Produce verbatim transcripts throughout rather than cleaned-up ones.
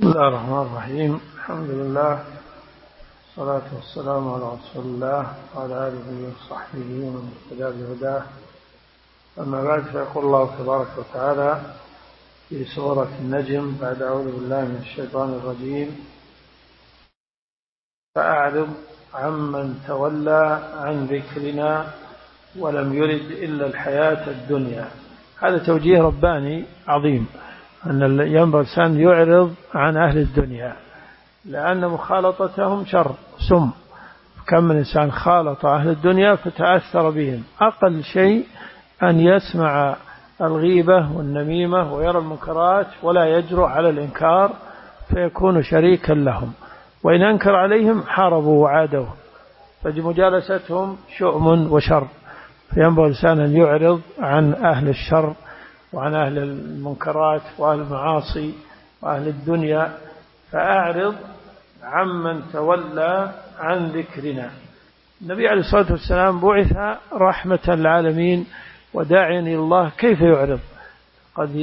بسم الله الرحمن الرحيم. الحمد لله والصلاة والسلام على رسول الله وعلى آله وصحبه ومن اهتدى بهداه. أما بعد، فيقول الله تبارك وتعالى في سورة النجم بعد أعوذ بالله من الشيطان الرجيم: فأعرض عمن تولى عن ذكرنا ولم يرد إلا الحياة الدنيا. هذا توجيه رباني عظيم، أن ينبغي الإنسان يعرض عن أهل الدنيا، لأن مخالطتهم شر سم. كم من إنسان خالط أهل الدنيا فتأثر بهم، أقل شيء أن يسمع الغيبة والنميمة ويرى المنكرات ولا يجرؤ على الإنكار فيكون شريكا لهم، وإن أنكر عليهم حاربوا وعادوا، فمجالستهم شؤم وشر. فينبغي الإنسان أن يعرض عن أهل الشر وعن أهل المنكرات وأهل المعاصي وأهل الدنيا. فأعرض عمن تولى عن ذكرنا. النبي عليه الصلاة والسلام بعث رحمة للعالمين وداعيا إلى الله. كيف يعرض؟ قد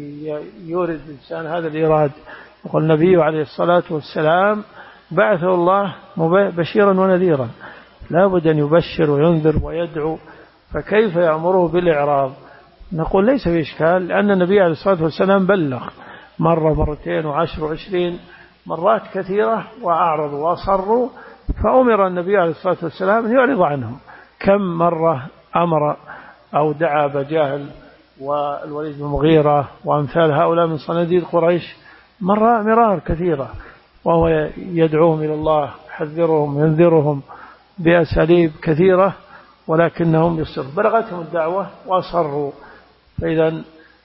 يورد الإنسان هذا الإراد. وقال النبي عليه الصلاة والسلام بعثه الله بشيرا ونذيرا، لا بد أن يبشر وينذر ويدعو، فكيف يأمره بالإعراض؟ نقول ليس في إشكال، لأن النبي عليه الصلاة والسلام بلغ مرة مرتين وعشر وعشرين مرات كثيرة وأعرضوا وأصروا، فأمر النبي عليه الصلاة والسلام أن يعرض عنهم. كم مرة أمر أو دعا بجهل والوليد بن المغيرة وأمثال هؤلاء من صناديد قريش مرة مرار كثيرة، وهو يدعوهم إلى الله، يحذرهم ينذرهم بأساليب كثيرة، ولكنهم يصروا. بلغتهم الدعوة وأصروا، فإذا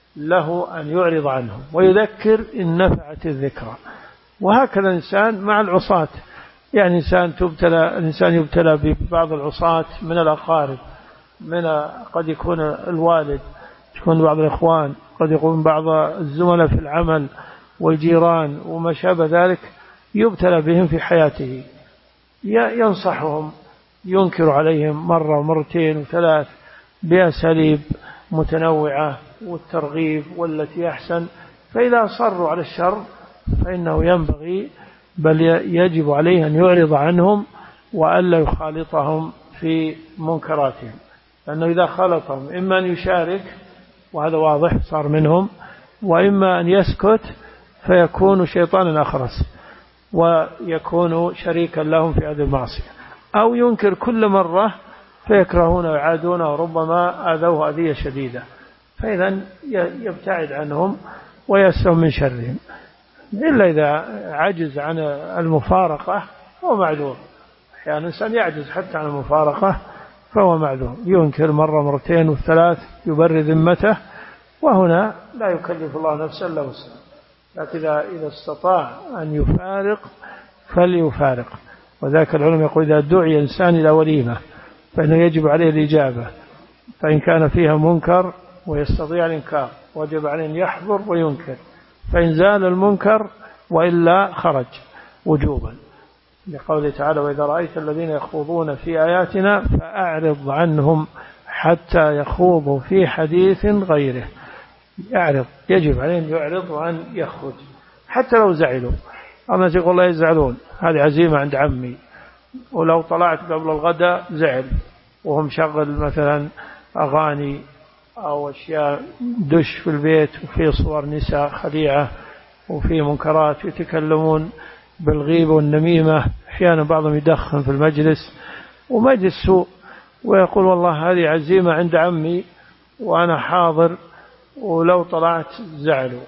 له أن يعرض عنهم ويذكر إن نفعت الذكرى. وهكذا الإنسان مع العصاة، يعني إنسان تبتلى الإنسان يبتلى ببعض العصاة من الأقارب، من قد يكون الوالد، يكون بعض الإخوان، قد يكون بعض الزملاء في العمل والجيران وما شابه ذلك، يبتلى بهم في حياته، ينصحهم، ينكر عليهم مرة ومرتين وثلاث بأساليب متنوعة والترغيب والتي أحسن. فإذا صروا على الشر فإنه ينبغي بل يجب عليه أن يعرض عنهم وألا يخالطهم في منكراتهم، لأنه إذا خالطهم إما أن يشارك، وهذا واضح صار منهم، وإما أن يسكت فيكون شيطانا أخرس ويكون شريكا لهم في هذه المعصية، أو ينكر كل مرة فيكرهون ويعادون وربما آذوه أذية شديدة، فإذا يبتعد عنهم ويسلم من شرهم. إلا إذا عجز عن المفارقة فهو معذور. أحيانا الإنسان يعجز حتى عن المفارقة فهو معذور، ينكر مرة مرتين والثلاث يبرر ذمته، وهنا لا يكلف الله نفسا إلا وسعها. لكن إذا استطاع أن يفارق فليفارق. وذاك العلم يقول إذا دعي إنسان إلى وليمة فإنه يجب عليه الإجابة، فإن كان فيها منكر ويستطيع الإنكار وجب عليه أن يحضر وينكر، فإن زال المنكر وإلا خرج وجوبا، لقوله تعالى: وإذا رأيت الذين يخوضون في آياتنا فأعرض عنهم حتى يخوضوا في حديث غيره. يعرض، يجب عليه أن يعرض وأن يخرج حتى لو زعلوا. أما يقول لا يزعلون، هذه عزيمة عند عمي، ولو طلعت قبل الغداء زعل، وهم شغل مثلا أغاني أو أشياء دش في البيت وفي صور نساء خليعة وفي منكرات، يتكلمون بالغيبة والنميمة، أحيانا بعضهم يدخن في المجلس ومجلس سوء، ويقول والله هذه عزيمة عند عمي وأنا حاضر، ولو طلعت زعلوا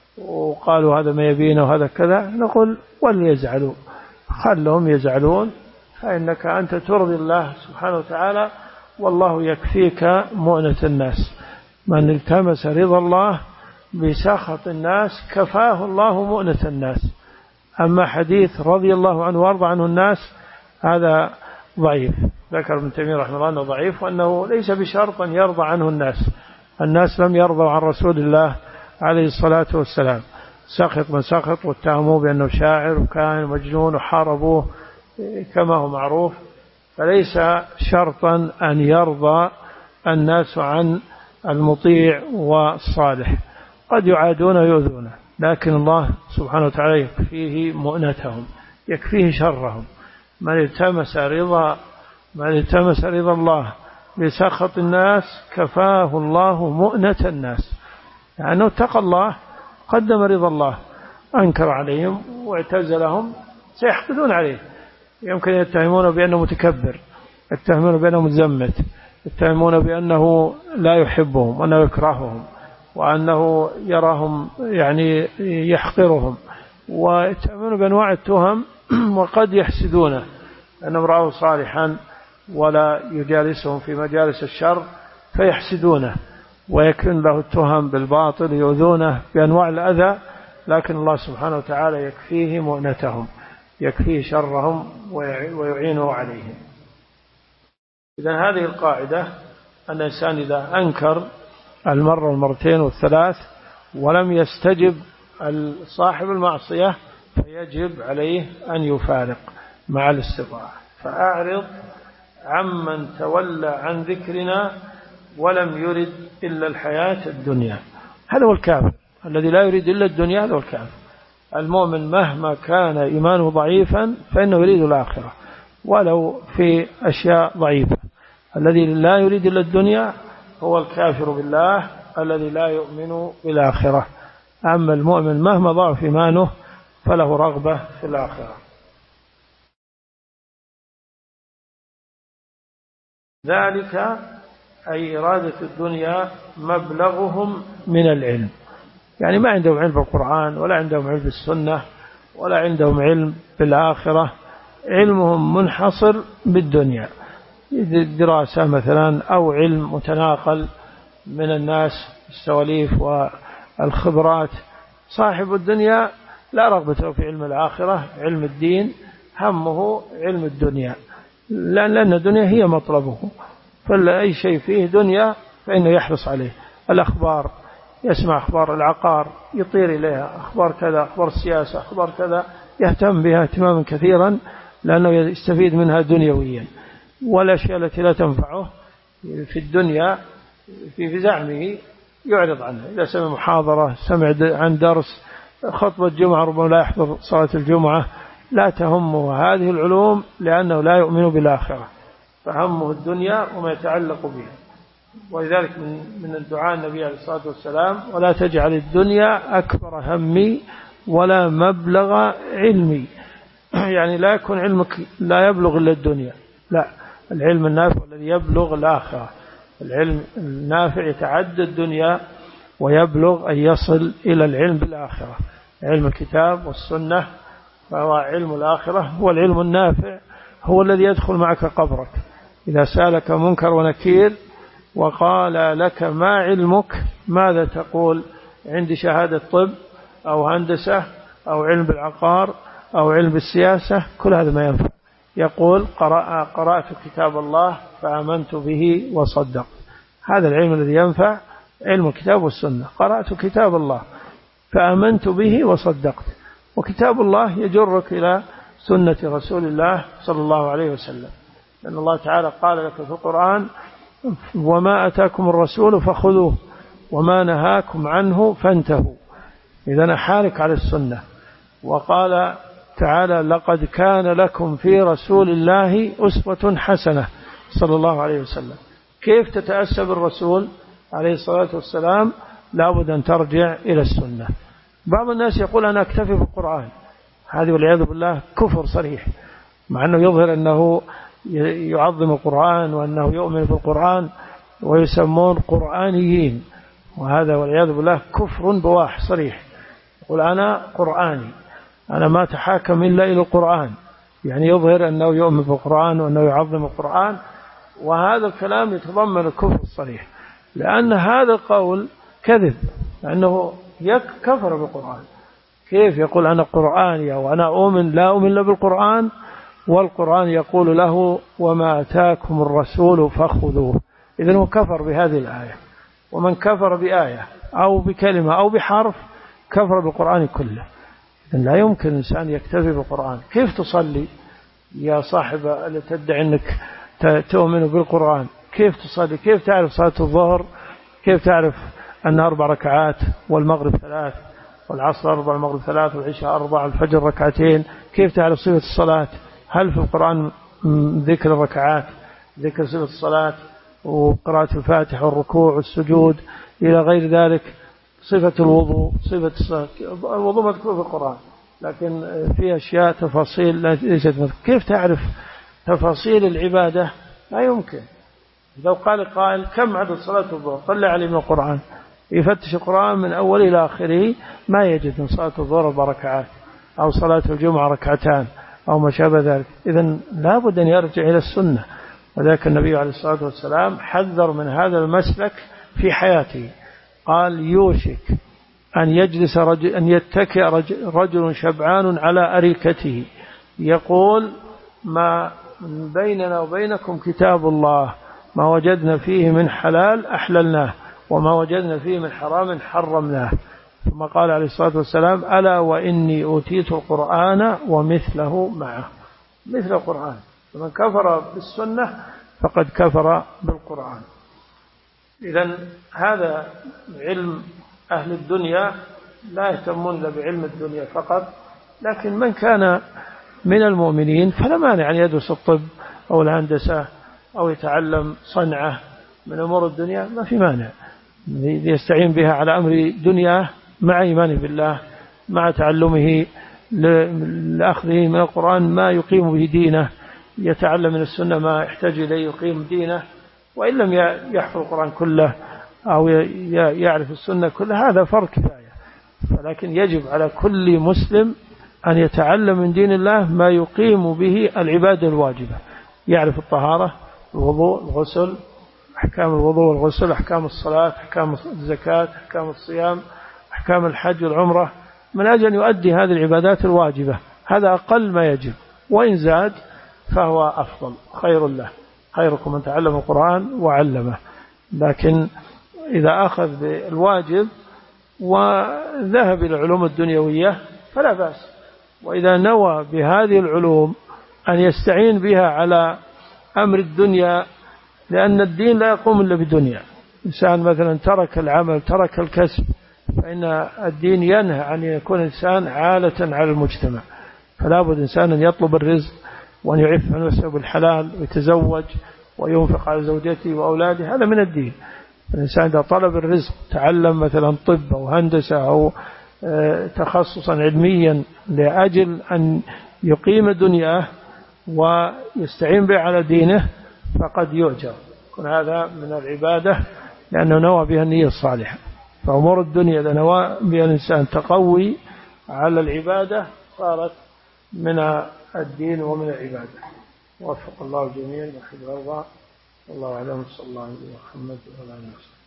وقالوا هذا ما يبينه وهذا كذا. نقول وليزعلوا، خلهم يزعلون، فإنك أنت ترضي الله سبحانه وتعالى، والله يكفيك مؤنة الناس. من التمس رضا الله بسخط الناس كفاه الله مؤنة الناس. أما حديث رضي الله عنه وارضى عنه الناس هذا ضعيف. ذكر ابن تيمية رحمه الله أنه ضعيف، وأنه ليس بشرط أن يرضى عنه الناس. الناس لم يرضوا عن رسول الله عليه الصلاة والسلام، سخط من سخط واتهموه بأنه شاعر وكان مجنون وحاربوه كما هو معروف. فليس شرطا أن يرضى الناس عن المطيع والصالح، قد يعادون ويؤذونه. لكن الله سبحانه وتعالى يكفيه مؤنتهم، يكفيه شرهم. من التمس رضا من التمس رضا الله بسخط الناس كفاه الله مؤنة الناس، يعني اتقى الله قدم رضا الله، أنكر عليهم واعتزلهم سيحقدون عليه، يمكن يتهمون بأنه متكبر، يتهمون بأنه متزمت، يتهمون بأنه لا يحبهم وأنه يكرههم وأنه يراهم يعني يحقرهم، ويتهمون بأنواع التهم، وقد يحسدونه أنهم رأوا صالحا ولا يجالسهم في مجالس الشر فيحسدونه ويكن له التهم بالباطل، يؤذونه بأنواع الأذى، لكن الله سبحانه وتعالى يكفيه مؤنتهم، يكفيه شرهم ويعينه عليهم. إذن هذه القاعدة أن الإنسان إذا أنكر المرة والمرتين والثلاث ولم يستجب صاحب المعصية فيجب عليه أن يفارق مع الاستطاعة. فأعرض عمن تولى عن ذكرنا ولم يرد إلا الحياة الدنيا، هذا هو الكافر الذي لا يريد إلا الدنيا، هذا هو الكافر. المؤمن مهما كان إيمانه ضعيفا فإنه يريد الآخرة ولو في أشياء ضعيفة. الذي لا يريد إلا الدنيا هو الكافر بالله الذي لا يؤمن بالآخرة. أما المؤمن مهما ضعف إيمانه فله رغبة في الآخرة. ذلك أي إرادة الدنيا مبلغهم من العلم، يعني ما عندهم علم بالقرآن ولا عندهم علم بالسنة ولا عندهم علم بالآخرة، علمهم منحصر بالدنيا، دراسة مثلا أو علم متناقل من الناس، السواليف والخبرات. صاحب الدنيا لا رغبة في علم الآخرة، علم الدين، همه علم الدنيا، لأن الدنيا هي مطلبه، فأي شيء فيه دنيا فإنه يحرص عليه. الأخبار، يسمع أخبار العقار يطير إليها، أخبار كذا، أخبار السياسة، أخبار كذا، يهتم بها اهتماما كثيرا لأنه يستفيد منها دنيويا. والأشياء التي لا تنفعه في الدنيا في زعمه يعرض عنها. إذا سمع محاضرة، سمع عن درس، خطبة جمعة، ربما لا يحضر صلاة الجمعة، لا تهمه هذه العلوم لأنه لا يؤمن بالآخرة، فهمه الدنيا وما يتعلق بها. ولذلك من الدعاء النبي عليه الصلاة والسلام: ولا تجعل الدنيا أكبر همي ولا مبلغ علمي. يعني لا يكون علمك لا يبلغ إلا الدنيا، لا، العلم النافع الذي يبلغ الآخرة. العلم النافع يتعدى الدنيا ويبلغ أن يصل إلى العلم بالآخرة. علم الكتاب والسنة فهو علم الآخرة، هو العلم النافع، هو الذي يدخل معك قبرك. إذا سألك منكر ونكير وقال لك ما علمك، ماذا تقول؟ عندي شهادة طب أو هندسة أو علم بالعقار أو علم بالسياسة، كل هذا ما ينفع. يقول قرأ قرأت كتاب الله فآمنت به وصدقت. هذا العلم الذي ينفع علم الكتاب والسنة. قرأت كتاب الله فآمنت به وصدقت، وكتاب الله يجرك إلى سنة رسول الله صلى الله عليه وسلم، لأن الله تعالى قال لك في القرآن: وما أتاكم الرسول فخذوه وما نهاكم عنه فانتهوا. إذن حالك على السنة. وقال تعالى: لقد كان لكم في رسول الله أسوة حسنة صلى الله عليه وسلم. كيف تتأسى بالرسول عليه الصلاة والسلام؟ لابد أن ترجع إلى السنة. بعض الناس يقول أنا أكتفي بالقرآن، هذه والعياذ بالله كفر صريح، مع أنه يظهر أنه يعظم القرآن وأنه يؤمن بالقرآن ويسمون قرآنيين، وهذا والعياذ بالله كفر بواح صريح. يقول أنا قرآني، أنا ما تحاكم إلا إلى القرآن، يعني يظهر أنه يؤمن بالقرآن وأنه يعظم القرآن، وهذا الكلام يتضمن الكفر الصريح، لأن هذا القول كذب، لأنه يكفر بالقرآن. كيف يقول أنا قرآني أو أنا أؤمن لا أؤمن إلا بالقرآن، والقرآن يقول له: وما أتاكم الرسول فخذوه. إذن هو كفر بهذه الآية، ومن كفر بآية أو بكلمة أو بحرف كفر بالقرآن كله. إذن لا يمكن الإنسان يكتفي بالقرآن. كيف تصلي يا صاحب اللي تدعي أنك تؤمن بالقرآن؟ كيف تصلي؟ كيف تعرف صلاة الظهر؟ كيف تعرف أن أربع ركعات والمغرب ثلاث والعصر أربع، المغرب ثلاث، والعشاء أربع، الفجر ركعتين. كيف تعرف صفة الصلاة؟ هل في القرآن ذكر الركعات، ذكر صفة الصلاة وقراءة الفاتحة والركوع والسجود إلى غير ذلك؟ صفة الوضوء، صفة الصلاة، الوضوء مذكور في القرآن، لكن في أشياء تفاصيل ليست مذكورة. كيف تعرف تفاصيل العبادة؟ لا يمكن. لو قال قائل كم عدد صلاة الظهر؟ طلع عليه من القرآن، يفتش القرآن من أول إلى آخره ما يجد من صلاة الظهر أربع ركعات، أو صلاة الجمعة ركعتان، أو ما شابه ذلك. إذن لا بد أن يرجع إلى السنة. وذلك النبي عليه الصلاة والسلام حذر من هذا المسلك في حياته، قال يوشك أن يجلس رجل، أن يتكئ رجل, رجل شبعان على أريكته يقول ما بيننا وبينكم كتاب الله، ما وجدنا فيه من حلال أحللناه، وما وجدنا فيه من حرام حرمناه. ثم قال عليه الصلاة والسلام ألا وإني أوتيت القرآن ومثله معه، مثل القرآن. فمن كفر بالسنة فقد كفر بالقرآن. إذن هذا علم أهل الدنيا، لا يهتمون إلا بعلم الدنيا فقط. لكن من كان من المؤمنين فلا مانع أن يدرس الطب أو الهندسة أو يتعلم صنعة من أمور الدنيا، ما في مانع، يستعين بها على أمر دنيا مع إيمانه بالله، مع تعلمه لأخذه من القرآن ما يقيم به دينه، يتعلم من السنة ما يحتاج إليه يقيم دينه. وإن لم يحفظ القرآن كله أو يعرف السنة كلها هذا فرق كفاية. ولكن يجب على كل مسلم أن يتعلم من دين الله ما يقيم به العبادة الواجبة، يعرف الطهارة، الوضوء، الغسل، أحكام الوضوء والغسل، أحكام الصلاة، أحكام الزكاة، أحكام الصيام، أحكام الحج والعمرة، من أجل أن يؤدي هذه العبادات الواجبة. هذا أقل ما يجب، وإن زاد فهو أفضل، خير له. خيركم من تعلم القرآن وعلمه. لكن إذا أخذ بالواجب وذهب إلى العلوم الدنيوية فلا بأس. وإذا نوى بهذه العلوم أن يستعين بها على أمر الدنيا، لأن الدين لا يقوم إلا بدنيا. إنسان مثلا ترك العمل، ترك الكسب، فإن الدين ينهى أن يكون إنسان عالة على المجتمع. فلا بد إنسان أن يطلب الرزق وأن يعف نفسه بالحلال ويتزوج وينفق على زوجته وأولاده، هذا من الدين. الإنسان إذا طلب الرزق، تعلم مثلا طب أو هندسة أو تخصصا علميا لأجل أن يقيم دنياه ويستعين به على دينه فقد يؤجر، يكون هذا من العبادة لأنه نوى بها النية الصالحة. فأمور الدنيا إذا نوى بها الإنسان تقوي على العبادة صارت من الدين ومن العبادة. وفق الله الجميع وحفظ الله. والله أعلم. صلى الله عليه وسلم.